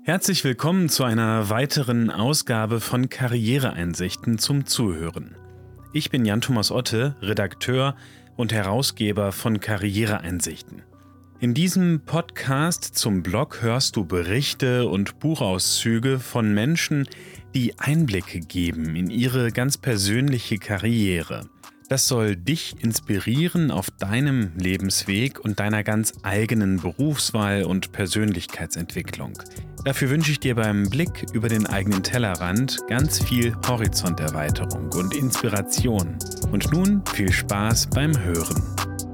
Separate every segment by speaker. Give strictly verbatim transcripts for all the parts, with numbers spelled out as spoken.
Speaker 1: Herzlich willkommen zu einer weiteren Ausgabe von Karriereeinsichten zum Zuhören. Ich bin Jan-Thomas Otte, Redakteur und Herausgeber von Karriereeinsichten. In diesem Podcast zum Blog hörst du Berichte und Buchauszüge von Menschen, die Einblicke geben in ihre ganz persönliche Karriere. Das soll dich inspirieren auf deinem Lebensweg und deiner ganz eigenen Berufswahl und Persönlichkeitsentwicklung. Dafür wünsche ich dir beim Blick über den eigenen Tellerrand ganz viel Horizonterweiterung und Inspiration. Und nun viel Spaß beim Hören.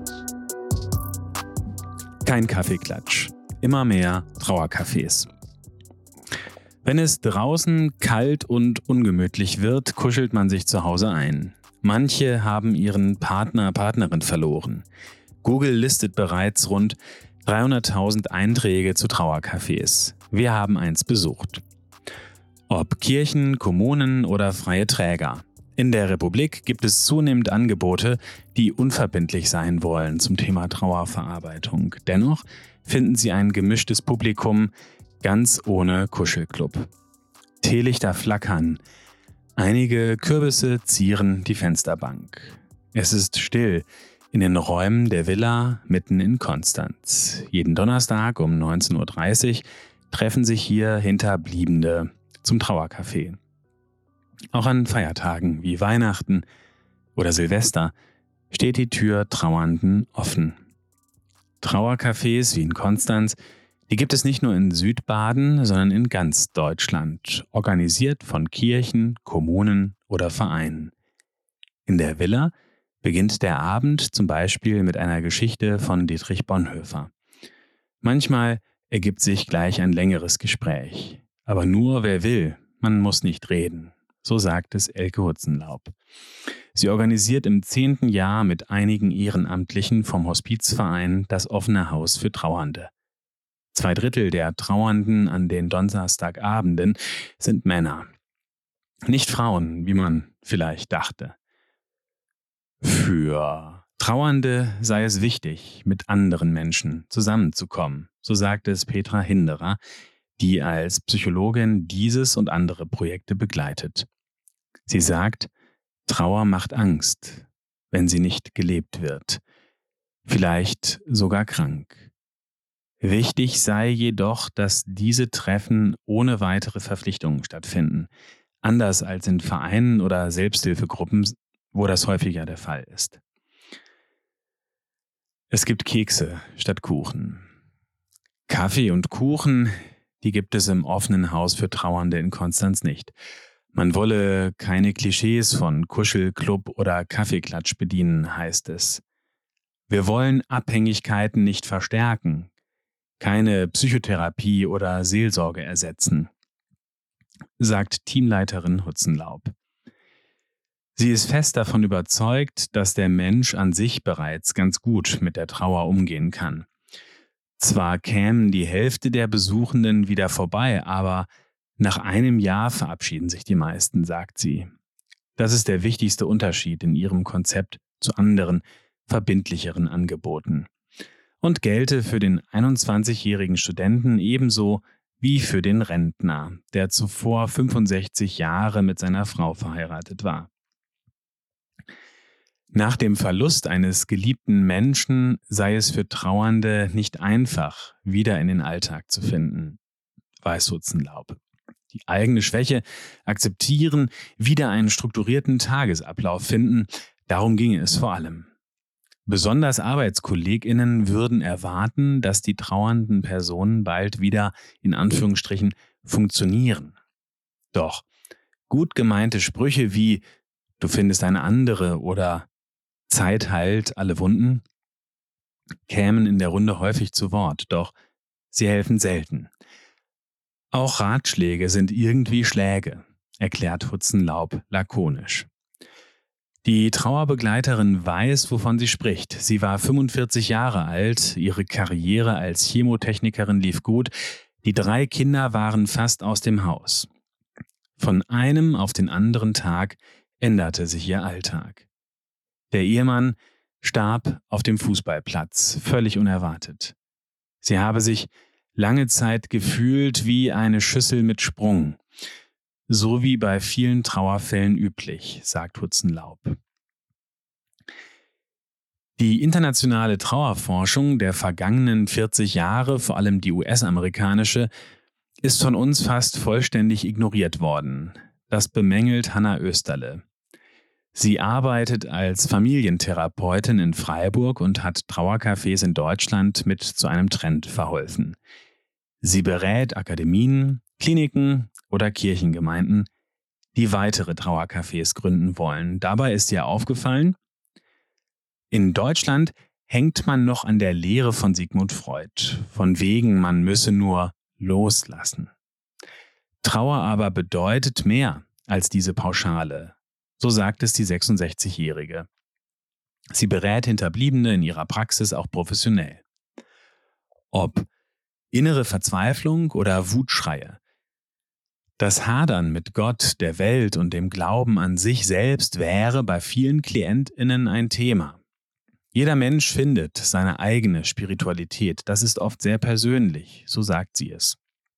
Speaker 1: Kein Kaffeeklatsch, immer mehr Trauercafés. Wenn es draußen kalt und ungemütlich wird, kuschelt man sich zu Hause ein. Manche haben ihren Partner, Partnerin verloren. Google listet bereits rund dreihunderttausend Einträge zu Trauercafés. Wir haben eins besucht. Ob Kirchen, Kommunen oder freie Träger. In der Republik gibt es zunehmend Angebote, die unverbindlich sein wollen zum Thema Trauerverarbeitung. Dennoch finden sie ein gemischtes Publikum, ganz ohne Kuschelclub. Teelichter flackern. Einige Kürbisse zieren die Fensterbank. Es ist still in den Räumen der Villa mitten in Konstanz. Jeden Donnerstag um neunzehn Uhr dreißig treffen sich hier Hinterbliebene zum Trauercafé. Auch an Feiertagen wie Weihnachten oder Silvester steht die Tür Trauernden offen. Trauercafés wie in Konstanz, die gibt es nicht nur in Südbaden, sondern in ganz Deutschland, organisiert von Kirchen, Kommunen oder Vereinen. In der Villa beginnt der Abend zum Beispiel mit einer Geschichte von Dietrich Bonhoeffer. Manchmal ergibt sich gleich ein längeres Gespräch. Aber nur wer will, man muss nicht reden. So sagt es Elke Hutzenlaub. Sie organisiert im zehnten Jahr mit einigen Ehrenamtlichen vom Hospizverein das offene Haus für Trauernde. Zwei Drittel der Trauernden an den Donnerstagabenden sind Männer. Nicht Frauen, wie man vielleicht dachte. Für Trauernde sei es wichtig, mit anderen Menschen zusammenzukommen, so sagt es Petra Hinderer, die als Psychologin dieses und andere Projekte begleitet. Sie sagt, Trauer macht Angst, wenn sie nicht gelebt wird, vielleicht sogar krank. Wichtig sei jedoch, dass diese Treffen ohne weitere Verpflichtungen stattfinden, anders als in Vereinen oder Selbsthilfegruppen, wo das häufiger der Fall ist. Es gibt Kekse statt Kuchen. Kaffee und Kuchen, die gibt es im offenen Haus für Trauernde in Konstanz nicht. Man wolle keine Klischees von Kuschelclub oder Kaffeeklatsch bedienen, heißt es. Wir wollen Abhängigkeiten nicht verstärken, keine Psychotherapie oder Seelsorge ersetzen, sagt Teamleiterin Hutzenlaub. Sie ist fest davon überzeugt, dass der Mensch an sich bereits ganz gut mit der Trauer umgehen kann. Zwar kämen die Hälfte der Besuchenden wieder vorbei, aber nach einem Jahr verabschieden sich die meisten, sagt sie. Das ist der wichtigste Unterschied in ihrem Konzept zu anderen, verbindlicheren Angeboten. Und gelte für den einundzwanzigjährigen Studenten ebenso wie für den Rentner, der zuvor fünfundsechzig Jahre mit seiner Frau verheiratet war. Nach dem Verlust eines geliebten Menschen sei es für Trauernde nicht einfach, wieder in den Alltag zu finden, weiß Hutzenlaub. Die eigene Schwäche akzeptieren, wieder einen strukturierten Tagesablauf finden, darum ginge es vor allem. Besonders ArbeitskollegInnen würden erwarten, dass die trauernden Personen bald wieder, in Anführungsstrichen, funktionieren. Doch gut gemeinte Sprüche wie „Du findest eine andere" oder „Zeit heilt alle Wunden" kämen in der Runde häufig zu Wort, doch sie helfen selten. Auch Ratschläge sind irgendwie Schläge, erklärt Hutzenlaub lakonisch. Die Trauerbegleiterin weiß, wovon sie spricht. Sie war fünfundvierzig Jahre alt, ihre Karriere als Chemotechnikerin lief gut, die drei Kinder waren fast aus dem Haus. Von einem auf den anderen Tag änderte sich ihr Alltag. Der Ehemann starb auf dem Fußballplatz, völlig unerwartet. Sie habe sich lange Zeit gefühlt wie eine Schüssel mit Sprung. So wie bei vielen Trauerfällen üblich, sagt Hudson Laub. Die internationale Trauerforschung der vergangenen vierzig Jahre, vor allem die U S-amerikanische, ist von uns fast vollständig ignoriert worden. Das bemängelt Hanna Oesterle. Sie arbeitet als Familientherapeutin in Freiburg und hat Trauercafés in Deutschland mit zu einem Trend verholfen. Sie berät Akademien, Kliniken oder Kirchengemeinden, die weitere Trauercafés gründen wollen. Dabei ist ihr aufgefallen, in Deutschland hängt man noch an der Lehre von Sigmund Freud, von wegen man müsse nur loslassen. Trauer aber bedeutet mehr als diese Pauschale, so sagt es die sechsundsechzigjährige. Sie berät Hinterbliebene in ihrer Praxis auch professionell. Ob innere Verzweiflung oder Wutschreie, das Hadern mit Gott, der Welt und dem Glauben an sich selbst wäre bei vielen KlientInnen ein Thema. Jeder Mensch findet seine eigene Spiritualität. Das ist oft sehr persönlich, so sagt sie es.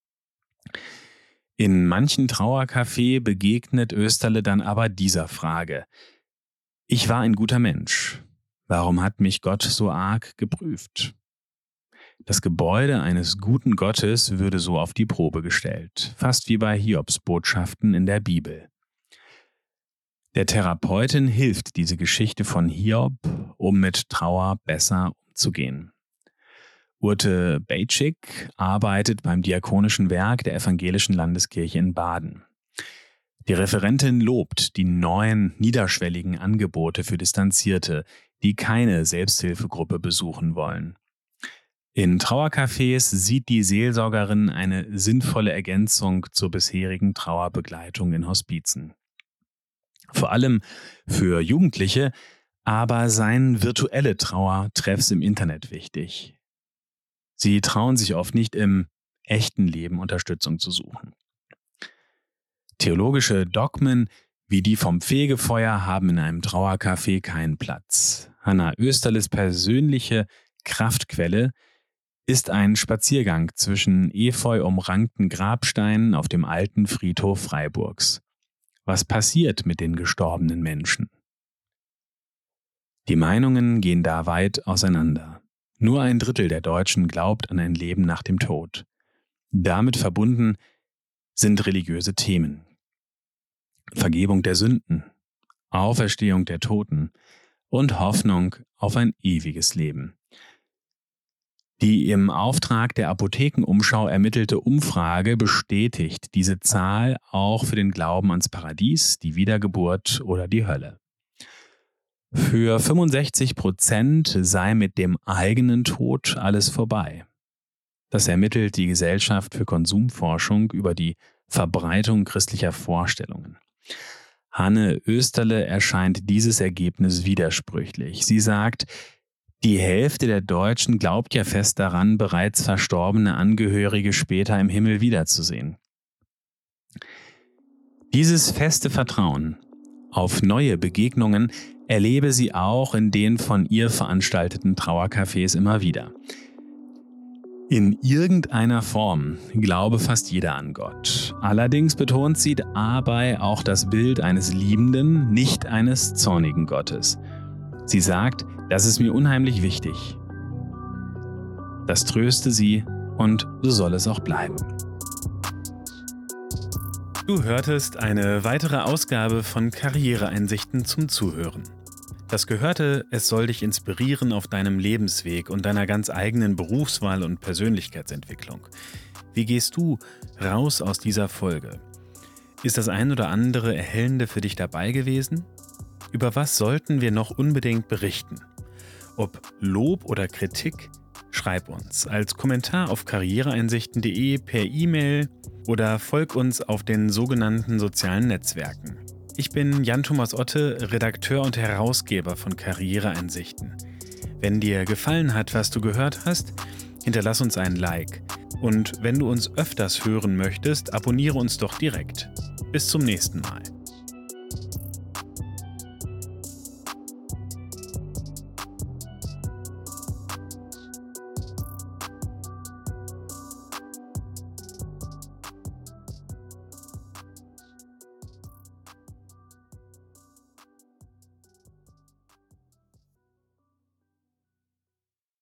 Speaker 1: In manchen Trauercafé begegnet Oesterle dann aber dieser Frage. Ich war ein guter Mensch. Warum hat mich Gott so arg geprüft? Das Gebäude eines guten Gottes würde so auf die Probe gestellt, fast wie bei Hiobsbotschaften in der Bibel. Der Therapeutin hilft diese Geschichte von Hiob, um mit Trauer besser umzugehen. Urte Bejcik arbeitet beim Diakonischen Werk der Evangelischen Landeskirche in Baden. Die Referentin lobt die neuen, niederschwelligen Angebote für Distanzierte, die keine Selbsthilfegruppe besuchen wollen. In Trauercafés sieht die Seelsorgerin eine sinnvolle Ergänzung zur bisherigen Trauerbegleitung in Hospizen. Vor allem für Jugendliche, aber seien virtuelle Trauertreffs im Internet wichtig. Sie trauen sich oft nicht, im echten Leben Unterstützung zu suchen. Theologische Dogmen wie die vom Fegefeuer haben in einem Trauercafé keinen Platz. Hanna Oesterles persönliche Kraftquelle ist ein Spaziergang zwischen efeu umrankten Grabsteinen auf dem alten Friedhof Freiburgs. Was passiert mit den gestorbenen Menschen? Die Meinungen gehen da weit auseinander. Nur ein Drittel der Deutschen glaubt an ein Leben nach dem Tod. Damit verbunden sind religiöse Themen. Vergebung der Sünden, Auferstehung der Toten und Hoffnung auf ein ewiges Leben. Die im Auftrag der Apothekenumschau ermittelte Umfrage bestätigt diese Zahl auch für den Glauben ans Paradies, die Wiedergeburt oder die Hölle. Für fünfundsechzig Prozent sei mit dem eigenen Tod alles vorbei. Das ermittelt die Gesellschaft für Konsumforschung über die Verbreitung christlicher Vorstellungen. Hanne Oesterle erscheint dieses Ergebnis widersprüchlich. Sie sagt, die Hälfte der Deutschen glaubt ja fest daran, bereits verstorbene Angehörige später im Himmel wiederzusehen. Dieses feste Vertrauen auf neue Begegnungen erlebe sie auch in den von ihr veranstalteten Trauercafés immer wieder. In irgendeiner Form glaube fast jeder an Gott. Allerdings betont sie dabei auch das Bild eines liebenden, nicht eines zornigen Gottes. Sie sagt, das ist mir unheimlich wichtig. Das tröste sie und so soll es auch bleiben. Du hörtest eine weitere Ausgabe von Karriereeinsichten zum Zuhören. Das Gehörte, es soll dich inspirieren auf deinem Lebensweg und deiner ganz eigenen Berufswahl und Persönlichkeitsentwicklung. Wie gehst du raus aus dieser Folge? Ist das ein oder andere Erhellende für dich dabei gewesen? Über was sollten wir noch unbedingt berichten? Ob Lob oder Kritik? Schreib uns als Kommentar auf karriereeinsichten punkt de, per E-Mail oder folg uns auf den sogenannten sozialen Netzwerken. Ich bin Jan-Thomas Otte, Redakteur und Herausgeber von Karriereeinsichten. Wenn dir gefallen hat, was du gehört hast, hinterlass uns einen Like. Und wenn du uns öfters hören möchtest, abonniere uns doch direkt. Bis zum nächsten Mal.